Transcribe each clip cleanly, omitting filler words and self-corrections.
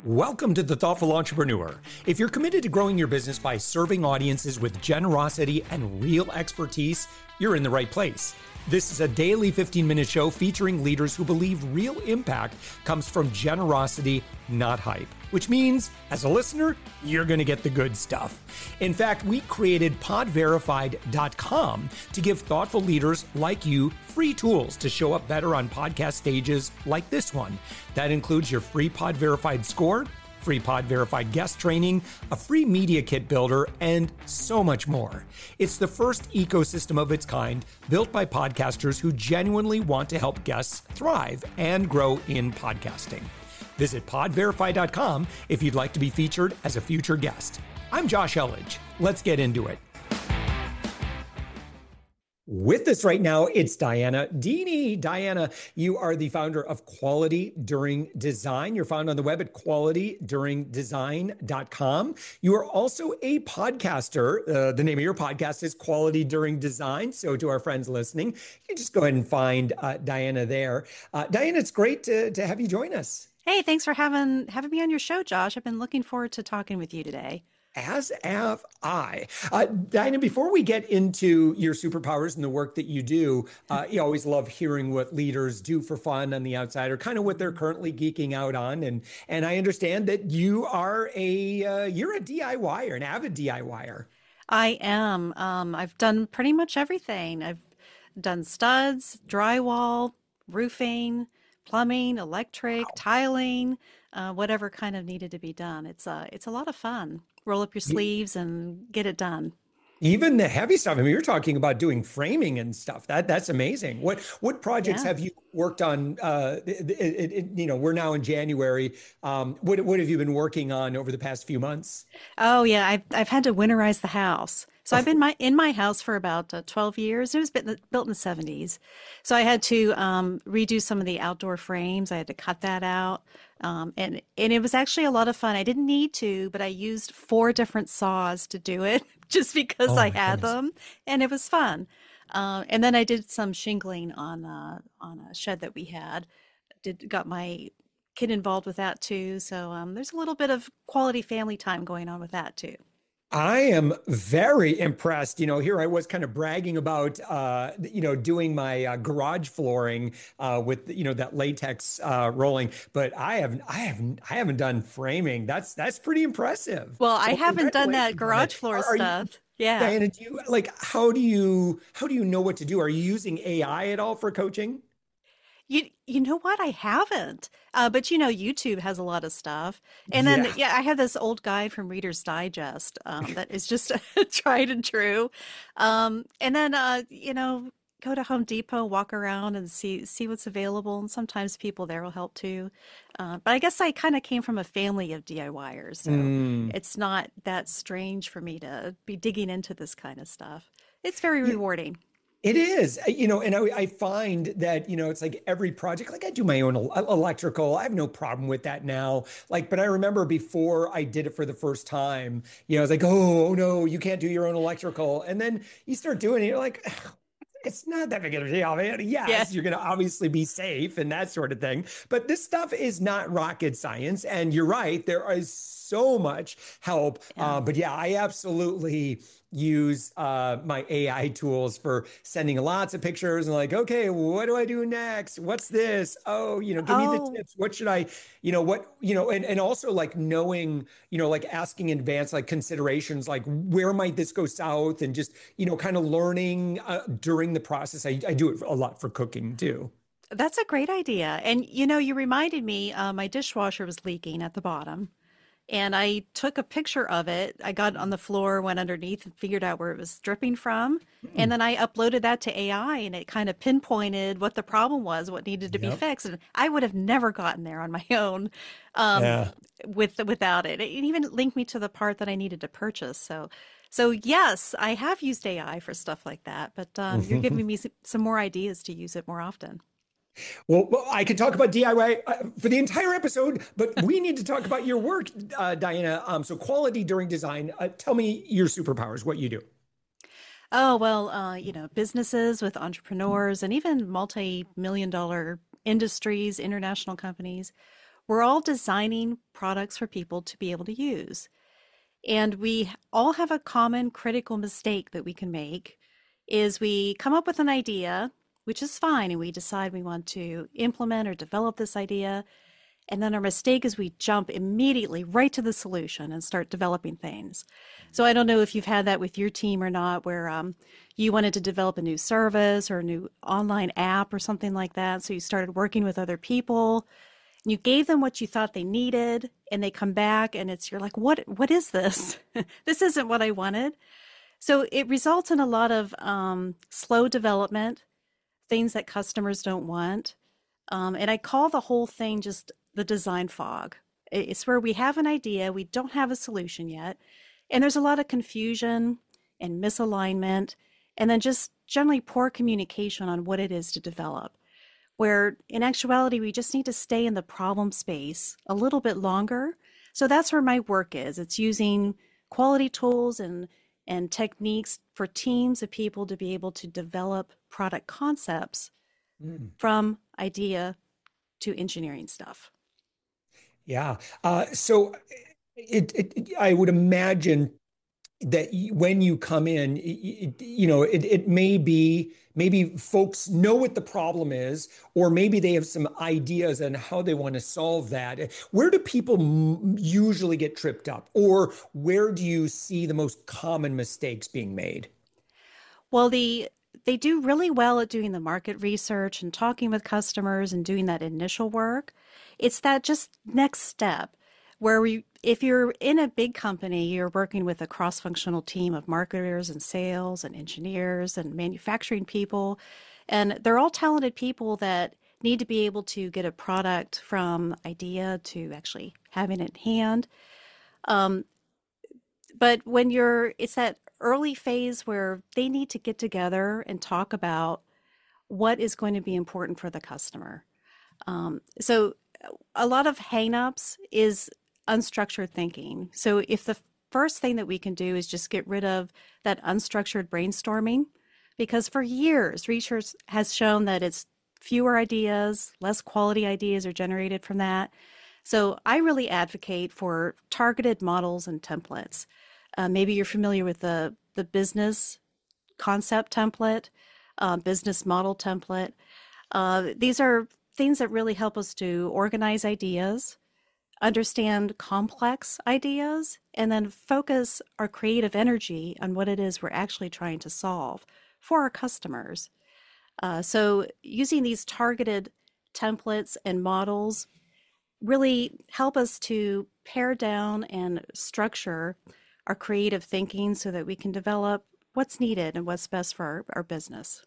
Welcome to The Thoughtful Entrepreneur. If you're committed to growing your business by serving audiences with generosity and real expertise, you're in the right place. This is a daily 15-minute show featuring leaders who believe real impact comes from generosity, not hype. Which means, as a listener, you're going to get the good stuff. In fact, we created podverified.com to give thoughtful leaders like you free tools to show up better on podcast stages like this one. That includes your free Pod Verified score, free Pod Verified guest training, a free media kit builder, and so much more. It's the first ecosystem of its kind built by podcasters who genuinely want to help guests thrive and grow in podcasting. Visit podverify.com if you'd like to be featured as a future guest. I'm Josh Elledge. Let's get into it. With us right now, it's Diana Deeney. Diana, you are the founder of Quality During Design. You're found on the web at qualityduringdesign.com. You are also a podcaster. The name of your podcast is Quality During Design. So to our friends listening, you can just go ahead and find Diana there. Diana, it's great to have you join us. Hey, thanks for having me on your show, Josh. I've been looking forward to talking with you today. As have I. Diana, before we get into your superpowers and the work that you do, you always love hearing what leaders do for fun on the outside or kind of what they're currently geeking out on. And I understand that you are you're a DIYer, an avid DIYer. I am. I've done pretty much everything. I've done studs, drywall, roofing, plumbing, electric, tiling, whatever kind of needed to be done. It's a lot of fun. Roll up your sleeves and get it done. Even the heavy stuff. I mean, you're talking about doing framing and stuff. That's amazing. What projects have you worked on? We're now in January. What have you been working on over the past few months? Oh yeah, I've had to winterize the house. So I've been in my house for about 12 years. It was built in the 70s. So I had to redo some of the outdoor frames. I had to cut that out. And it was actually a lot of fun. I didn't need to, but I used 4 different saws to do it just because I had them. And it was fun. And then I did some shingling on a shed that we had. Got my kid involved with that too. So there's a little bit of quality family time going on with that too. I am very impressed. Here I was kind of bragging about, doing my garage flooring with, that latex rolling, but I haven't done framing. That's pretty impressive. Well, I haven't done that garage floor stuff. Yeah. Diana, how do you know what to do? Are you using AI at all for coaching? You know what? I haven't. But YouTube has a lot of stuff. And then, I have this old guide from Reader's Digest that is just tried and true. And then, go to Home Depot, walk around and see what's available. And sometimes people there will help too. But I guess I kind of came from a family of DIYers. So it's not that strange for me to be digging into this kind of stuff. It's very rewarding. It is, and I find that, it's like every project, like I do my own electrical. I have no problem with that now. But I remember before I did it for the first time, I was like, oh no, you can't do your own electrical. And then you start doing it, you're like, it's not that big of a deal. Yes, you're going to obviously be safe and that sort of thing. But this stuff is not rocket science. And you're right, there is so much help. But I absolutely use my AI tools for sending lots of pictures and okay, what do I do next? What's this? Oh, give me the tips. What should I, and also knowing, asking in advance, considerations, where might this go south and just, kind of learning during the process. I do it a lot for cooking too. That's a great idea. And, you reminded me, my dishwasher was leaking at the bottom. And I took a picture of it. I got on the floor, went underneath and figured out where it was dripping from. And then I uploaded that to AI and it kind of pinpointed what the problem was, what needed to be fixed. And I would have never gotten there on my own without it. It even linked me to the part that I needed to purchase. So yes, I have used AI for stuff like that, but you're giving me some more ideas to use it more often. Well, I could talk about DIY for the entire episode, but we need to talk about your work, Diana. So Quality During Design. Tell me your superpowers, what you do. Oh, well, businesses with entrepreneurs and even multi-million-dollar industries, international companies, we're all designing products for people to be able to use. And we all have a common critical mistake that we can make is we come up with an idea, which is fine, and we decide we want to implement or develop this idea. And then our mistake is we jump immediately right to the solution and start developing things. So I don't know if you've had that with your team or not, where you wanted to develop a new service or a new online app or something like that. So you started working with other people. You gave them what you thought they needed, and they come back, and you're like, what is this? This isn't what I wanted. So it results in a lot of slow development, things that customers don't want. And I call the whole thing just the design fog. It's where we have an idea, we don't have a solution yet, and there's a lot of confusion and misalignment, and then just generally poor communication on what it is to develop. Where in actuality, we just need to stay in the problem space a little bit longer. So that's where my work is. It's using quality tools and techniques for teams of people to be able to develop product concepts from idea to engineering stuff. Yeah. So I would imagine that when you come in, it may be maybe folks know what the problem is, or maybe they have some ideas on how they want to solve that. Where do people usually get tripped up, or where do you see the most common mistakes being made? Well, they do really well at doing the market research and talking with customers and doing that initial work. It's that just next step where if you're in a big company, you're working with a cross-functional team of marketers and sales and engineers and manufacturing people, and they're all talented people that need to be able to get a product from idea to actually having it in hand. Um, but it's that early phase where they need to get together and talk about what is going to be important for the customer. So a lot of hangups is unstructured thinking. So if the first thing that we can do is just get rid of that unstructured brainstorming, because for years, research has shown that it's fewer ideas, less quality ideas are generated from that. So I really advocate for targeted models and templates. Maybe you're familiar with the business concept template, business model template. These are things that really help us to organize ideas, understand complex ideas, and then focus our creative energy on what it is we're actually trying to solve for our customers. So using these targeted templates and models really help us to pare down and structure our creative thinking so that we can develop what's needed and what's best for our business.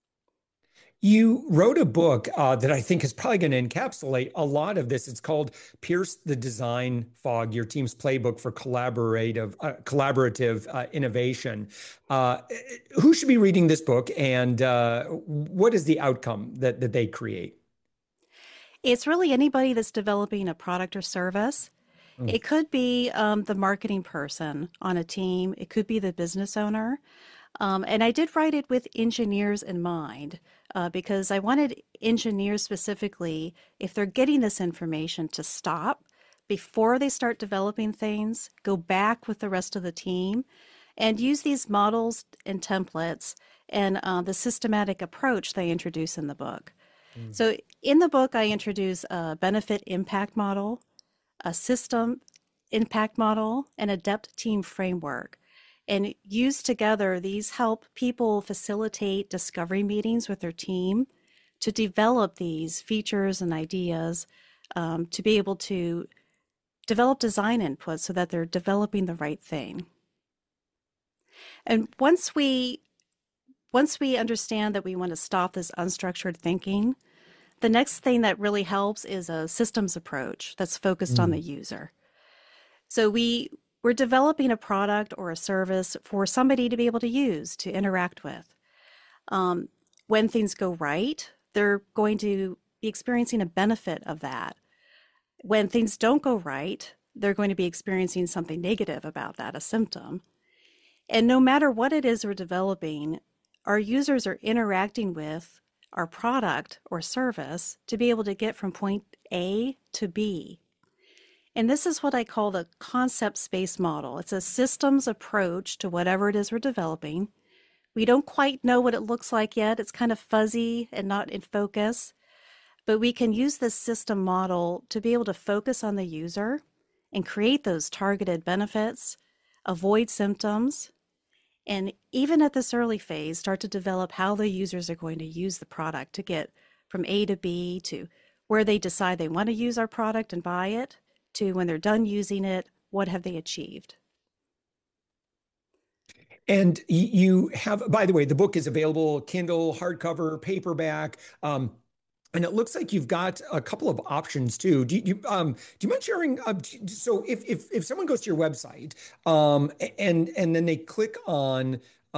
You wrote a book that I think is probably going to encapsulate a lot of this. It's called Pierce the Design Fog, Your Team's Playbook for Collaborative Innovation. Who should be reading this book, and what is the outcome that they create? It's really anybody that's developing a product or service. Mm. It could be the marketing person on a team. It could be the business owner. And I did write it with engineers in mind because I wanted engineers specifically, if they're getting this information, to stop before they start developing things, go back with the rest of the team, and use these models and templates and the systematic approach they introduce in the book. Mm. So in the book, I introduce a benefit impact model, a system impact model, and a depth team framework. And used together, these help people facilitate discovery meetings with their team to develop these features and ideas, to be able to develop design input so that they're developing the right thing. And once we understand that we want to stop this unstructured thinking, the next thing that really helps is a systems approach that's focused on the user. So we're developing a product or a service for somebody to be able to use, to interact with. When things go right, they're going to be experiencing a benefit of that. When things don't go right, they're going to be experiencing something negative about that, a symptom. And no matter what it is we're developing, our users are interacting with our product or service to be able to get from point A to B. And this is what I call the concept space model. It's a systems approach to whatever it is we're developing. We don't quite know what it looks like yet. It's kind of fuzzy and not in focus, but we can use this system model to be able to focus on the user and create those targeted benefits, avoid symptoms, and even at this early phase, start to develop how the users are going to use the product to get from A to B to where they decide they want to use our product and buy it, to when they're done using it, what have they achieved? And you have, by the way, the book is available, Kindle, hardcover, paperback. And it looks like you've got a couple of options too. Do you mind sharing? So if someone goes to your website, and then they click on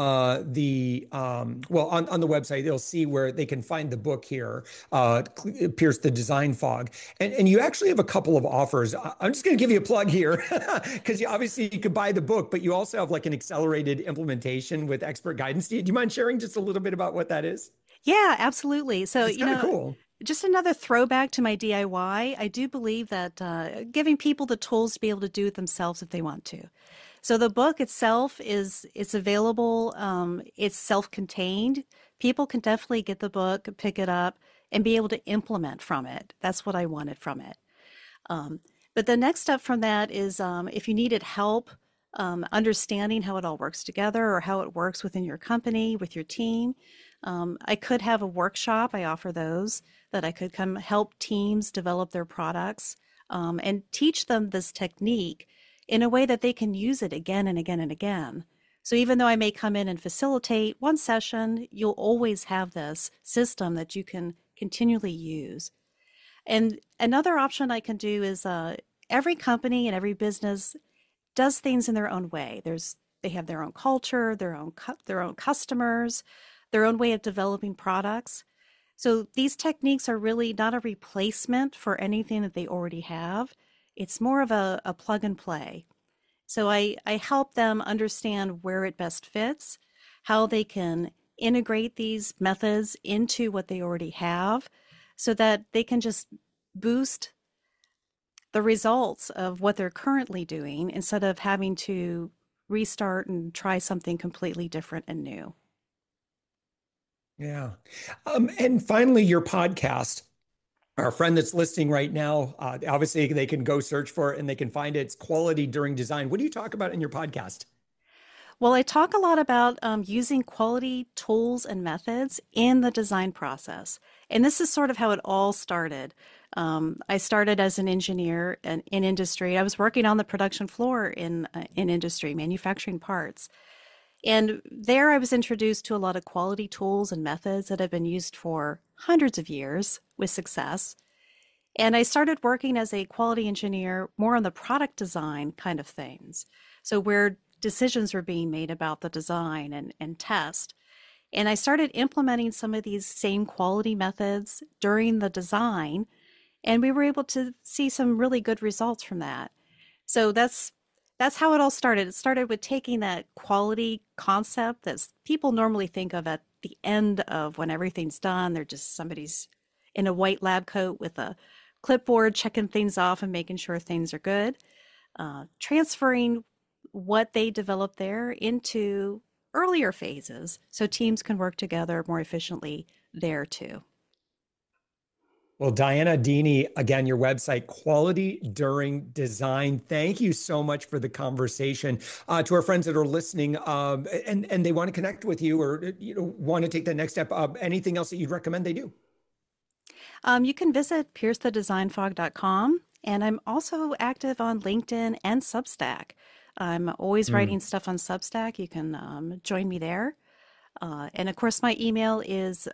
on the website, they'll see where they can find the book here, Pierce the Design Fog. And you actually have a couple of offers. I'm just going to give you a plug here because obviously you could buy the book, but you also have like an accelerated implementation with expert guidance. Do you mind sharing just a little bit about what that is? Yeah, absolutely. So, It's kind of cool. just another throwback to my DIY. I do believe that giving people the tools to be able to do it themselves if they want to. So the book itself it's available. It's self-contained. People can definitely get the book, pick it up, and be able to implement from it. That's what I wanted from it. But the next step from that is if you needed help understanding how it all works together or how it works within your company, with your team, I could have a workshop. I offer those that I could come help teams develop their products and teach them this technique in a way that they can use it again and again and again. So even though I may come in and facilitate one session, you'll always have this system that you can continually use. And another option I can do is every company and every business does things in their own way. They have their own culture, their own customers, their own way of developing products. So these techniques are really not a replacement for anything that they already have. It's more of a plug and play. So I help them understand where it best fits, how they can integrate these methods into what they already have so that they can just boost the results of what they're currently doing instead of having to restart and try something completely different and new. Yeah. And finally, your podcast. Our friend that's listening right now, obviously they can go search for it and they can find it. It's Quality During Design. What do you talk about in your podcast? Well, I talk a lot about using quality tools and methods in the design process. And this is sort of how it all started. I started as an engineer in industry. I was working on the production floor in industry, manufacturing parts. And there I was introduced to a lot of quality tools and methods that have been used for hundreds of years with success. And I started working as a quality engineer more on the product design kind of things. So where decisions were being made about the design and test. And I started implementing some of these same quality methods during the design, and we were able to see some really good results from that. So that's how it all started. It started with taking that quality concept that people normally think of at the end of when everything's done. They're just somebody's in a white lab coat with a clipboard checking things off and making sure things are good. Transferring what they developed there into earlier phases so teams can work together more efficiently there too. Well, Diana Dini, again, your website, Quality During Design. Thank you so much for the conversation. To our friends that are listening, and they want to connect with you or want to take the next step, anything else that you'd recommend they do? You can visit piercethedesignfog.com, and I'm also active on LinkedIn and Substack. I'm always writing stuff on Substack. You can join me there. And of course, my email is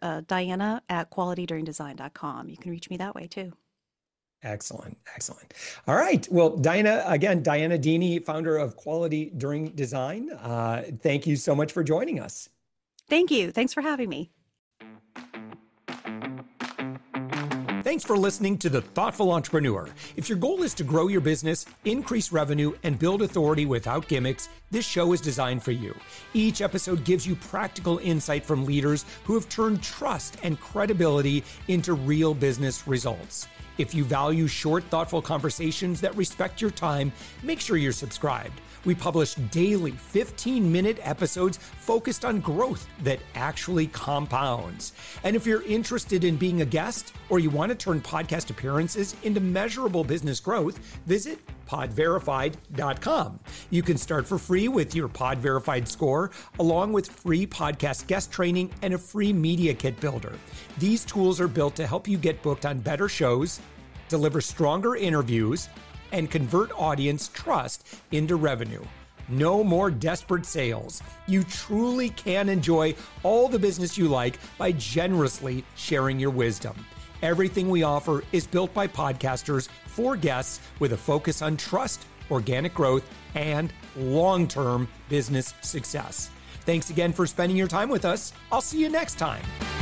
diana@qualityduringdesign.com. You can reach me that way too. Excellent. Excellent. All right. Well, Diana, again, Diana Dini, founder of Quality During Design. Thank you so much for joining us. Thank you. Thanks for having me. Thanks for listening to The Thoughtful Entrepreneur. If your goal is to grow your business, increase revenue, and build authority without gimmicks, this show is designed for you. Each episode gives you practical insight from leaders who have turned trust and credibility into real business results. If you value short, thoughtful conversations that respect your time, make sure you're subscribed. We publish daily 15-minute episodes focused on growth that actually compounds. And if you're interested in being a guest or you want to turn podcast appearances into measurable business growth, visit podverified.com. You can start for free with your PodVerified score, along with free podcast guest training and a free media kit builder. These tools are built to help you get booked on better shows, deliver stronger interviews, and convert audience trust into revenue. No more desperate sales. You truly can enjoy all the business you like by generously sharing your wisdom. Everything we offer is built by podcasters for guests with a focus on trust, organic growth, and long-term business success. Thanks again for spending your time with us. I'll see you next time.